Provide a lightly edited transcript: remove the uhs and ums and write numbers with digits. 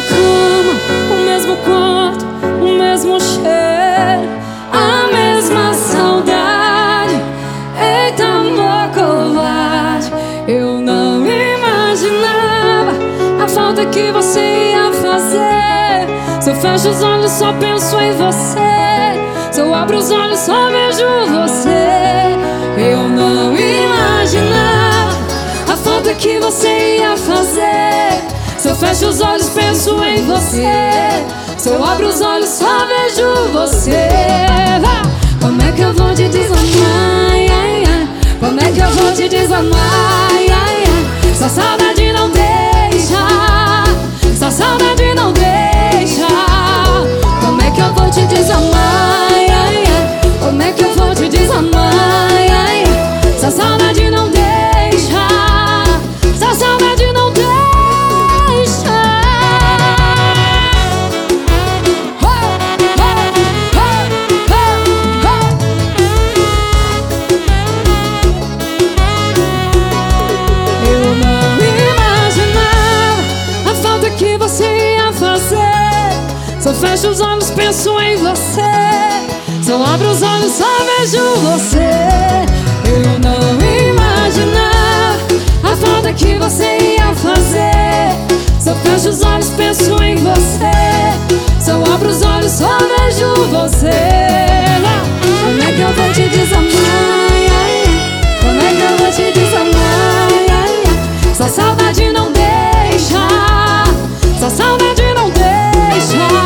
cama, o mesmo quarto, o mesmo cheiro, a mesma saudade. Eita, amor covarde, eu não imaginava a falta que você ia fazer. Se eu fecho os olhos só penso em você, se eu abro os olhos só vejo você. Eu não imaginava a falta que você ia fazer. Se eu fecho os olhos penso em você, se eu abro os olhos só vejo você. Como é que eu vou te desamar? Como é que eu vou te desamar? Sua saudade não deixa, sua saudade não deixa. Como é que eu vou te desamar? Como é que eu vou te desamar? Sua saudade não deixa, sua saudade não deixa. Eu não imaginava a falta que você ia fazer. Se eu fecho os olhos penso em você, se eu abro os olhos só vejo você. Eu não imaginava a falta que você ia fazer. Se eu fecho os olhos penso em você, se eu abro os olhos só vejo você. Como é que eu vou te desamar? Como é que eu vou te desamar? Sua saudade não deixa, sua saudade não deixa.